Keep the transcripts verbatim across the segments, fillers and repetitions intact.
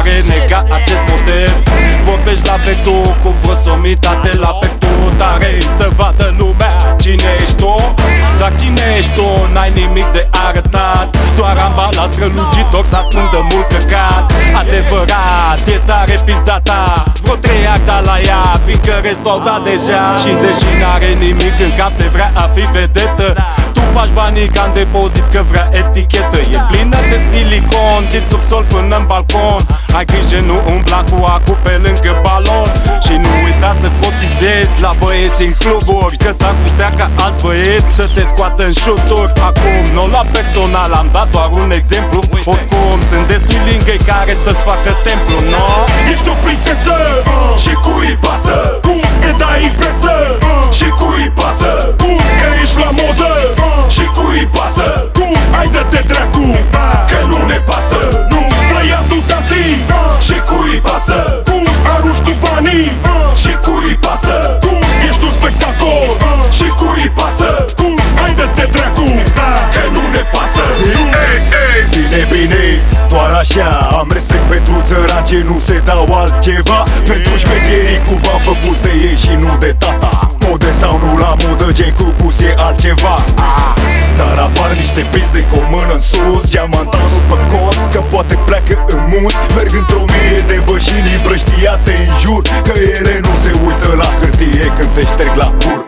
care nega acest model. Vorbești la vector cu vreo somitate la pector tare, să vadă lumea cine ești tu. Dar cine ești tu, n-ai nimic de arătat, doar ambala strălucitor să ascundă mult căcat. Adevărat, e tare pizdata, vreo trei acta la ea, fiindcă restul au dat deja. Și deși n-are nimic în cap, se vrea a fi vedetă. Tu faci banii ca în depozit că vrea etichetă. E plină de silicon, din subsol până în balcon. Ai grijă, nu umbla cu acu pe lângă balon. Și nu uita să cotizezi la băieți în cluburi, că s-ar putea ca alți băieți să te scoată în șuturi. Acum, nu la personal, am dat doar un exemplu. Oricum, sunt destui lingăi care să-ți facă templu, no? Ești o prințesă, uh, și cui pasă? Cum te dai impresă, uh, și cui pasă? Cum că ești la modă, uh, și cui pasă? Cum ai dă-te dracu, uh, că nu ne pasă? Nu băiatul tati, uh, și cui pasă? Cum arunci cu banii, uh, și cui pasă? Cum ești un spectacol, uh, și cui pasă? Cum ai dă-te dracu, uh, că nu ne pasă? Ei, ei, bine, bine, doar așa am respect pentru țărani ce nu se dau altceva. Pentru șmecherii cu bani făcuți de ei și nu de tata. Mode sau nu la modă, gen cu gust e altceva. ah. Dar apar niște pizde cu o mână în sus, geamantanul pe cont, că poate pleacă în munți. Merg într-o mie de bășini împrăștiate în jur, că ele nu se uită la hârtie când se șterg la cur.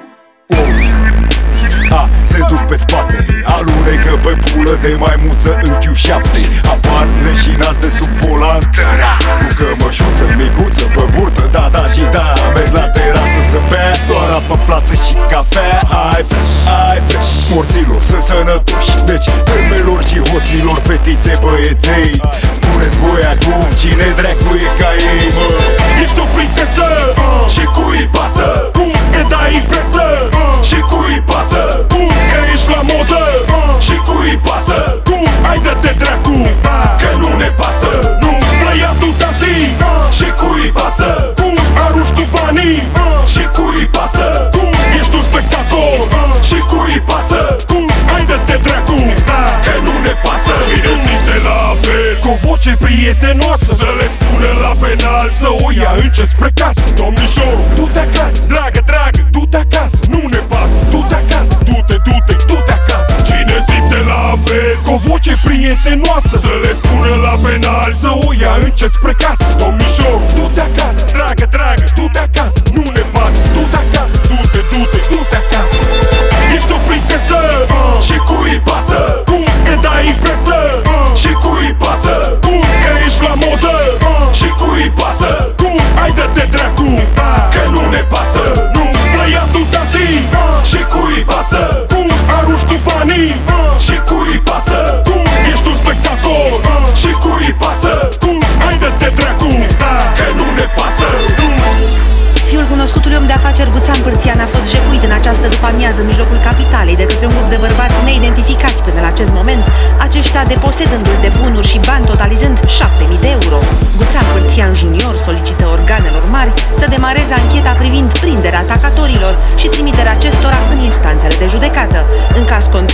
A, se duc pe spate, alunecă pe pulă de maimuță în Q șapte. Apar leșinați de sub volan, cu cămășuță micuță pe burtă, da, da și da. Merg la terasă să bea doar apă plată și cafea. Hai fresh, hai fresh, morților sunt sănătoși, deci târfelor și hoților, fetițe, băieței, spuneți voi acum cine dracu e ca ei, mă? Ești o prințesă, uh, și cui pasă? Cum te dai impresă, uh, și cui pasă? Cum că ești la modă, uh, și cui pasă? Cum ai dă-te dracu, uh, că nu ne pasă? Nu băiatul tati, uh, și cui pasă? Cum arunci cu banii, uh, și cui pasă? Cum ești un spectacol, uh, și cui pasă? Cum ai dă-te dracu, uh, că nu ne pasă? Cine simte la fel, cu voce prietenoasă, să le spună la penal să o ia încet spre casă. Domnișorul, du-te acasă, dragă, dragă, du-te acasă, nu ne pasă. Du-te acasă, du-te, du-te, du-te acasă. Cine simte la fel, cu voce prietenoasă, să le spună la penal să o ia încet spre casă. Domnișorul, du-te acasă, dragă, dragă, du-te acasă, nu ne pasă. Du-te acasă, du-te, du-te, du-te acasă. Ești o prințesă, uh, și cui pasă? Cum te dai impresă, uh, și cui pasă? Cum că ești la modă, uh, și cui pasă? Cum ai dă-te dracu, uh, că nu ne pasă? Nu băiatul tati, uh, și cui pasă? Cum arunci cu banii, uh, și cui pasă? Cum ești un spectacol, uh, și cui pasă? Cum ai dă-te dracu, uh, că nu ne pasă? Nu. Fiul cunoscutului om de afaceri Guțan Pârțian a fost jefuit în această după-amiază în mijlocul capitalei de către un grup de bărbați neidentificați până la acest moment, aceștia deposedându-l de bunuri și bani totalizând șapte mii de euro. Guțan Pârțian junior solicită organelor mari să demareze ancheta privind prinderea atacatorilor și trimiterea acestora în instanțele de judecată. În caz contrar,